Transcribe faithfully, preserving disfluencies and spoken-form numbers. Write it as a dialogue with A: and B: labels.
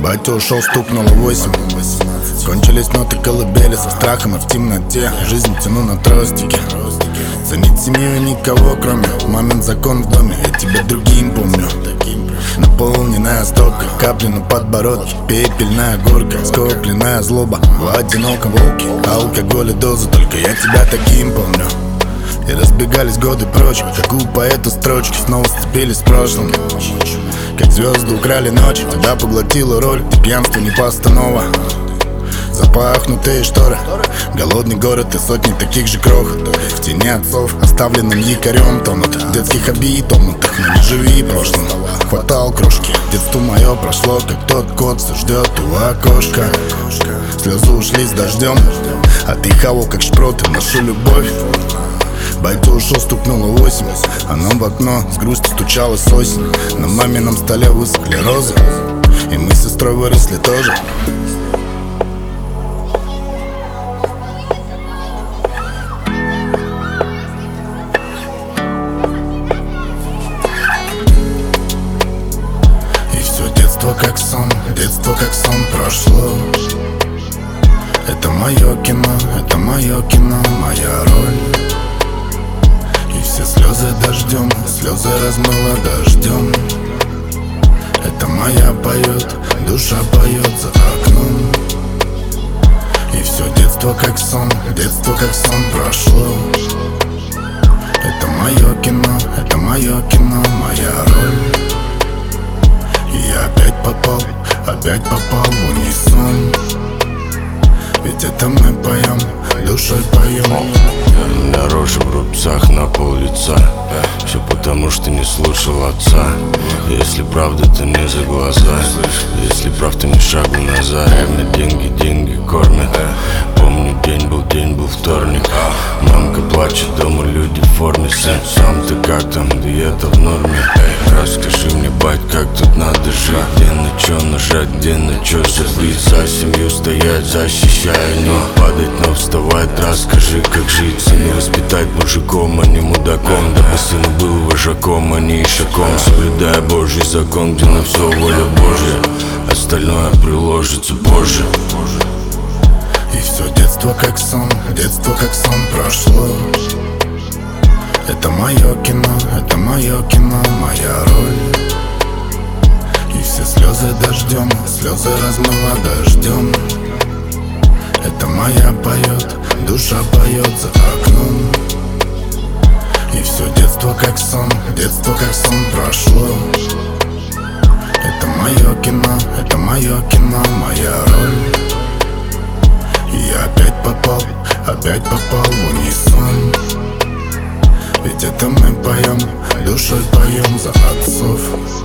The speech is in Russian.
A: Батя ушел, стукнуло восемь. Кончились ноты колыбели со страхом и в темноте. Жизнь тяну на тростике. Ценить семью и никого, кроме мамин закон в доме. Я тебя другим помню. Наполненная стопка, капли на подбородке, пепельная горка, скопленная злоба в одиноком волке. Алкоголь и дозы, только я тебя таким помню. И разбегались годы прочь, как у поэта строчки. Снова сцепились с прошлым, как звезды украли ночь. Вода поглотила роль, и пьянство не постанова. Запахнутые шторы, голодный город и сотни таких же крохот. В тени отцов, оставленным якорем, тонут в детских обид, томнутых, но не живи прошлым. Хватал крошки, детство мое прошло, как тот кот, что ждет у окошка. Слезы ушли с дождем, а ты хавал, как шпроты, нашу любовь. Батя ушел, стукнуло восемь, а нам в окно с грустью стучалась осень. На мамином столе высохли розы, и мы с сестрой выросли тоже. Детство как сон, детство как сон прошло. Это мое кино, это мое кино, моя роль. И все слезы дождем, слезы размыло дождем. Это моя поет, душа поет за окном. И все детство как сон, детство как сон прошло. Это мое кино, это мое кино, моя роль. Я опять попал, опять попал в унисон. Ведь это мы поем, душой поем.
B: У меня рожа в рубцах на пол лица. Все потому, что не слушал отца. Если правда, то не за глаза. Если прав, то не шагу назад. Ревны деньги, деньги кормят. Помню, день был, день был вторник. Мамка плачет, дома люди в форме. Сын, сам ты как там, да это в норме. Расскажи мне, бать, как тут надо жить. Где на чё нажать, где на чё забыть. За семью стоять, защищая, не падать, но вставать. Расскажи, как жить, сына воспитать мужиком, а не мудаком. Дабы сына был вожаком, а не ишаком. Соблюдая Божий закон, где на все воля Божья. Остальное приложится позже.
A: И все детство как сон, детство как сон прошло. Это мое кино, это мое кино, моя роль. И все слезы дождем, слезы размыло дождем. Это моя поет, душа поет за окном. И все детство как сон, детство как сон прошло. Это мое кино, это мое кино, моя роль. И я опять попал, опять попал в унисон. Ведь это мы поем, душой поем за отцов.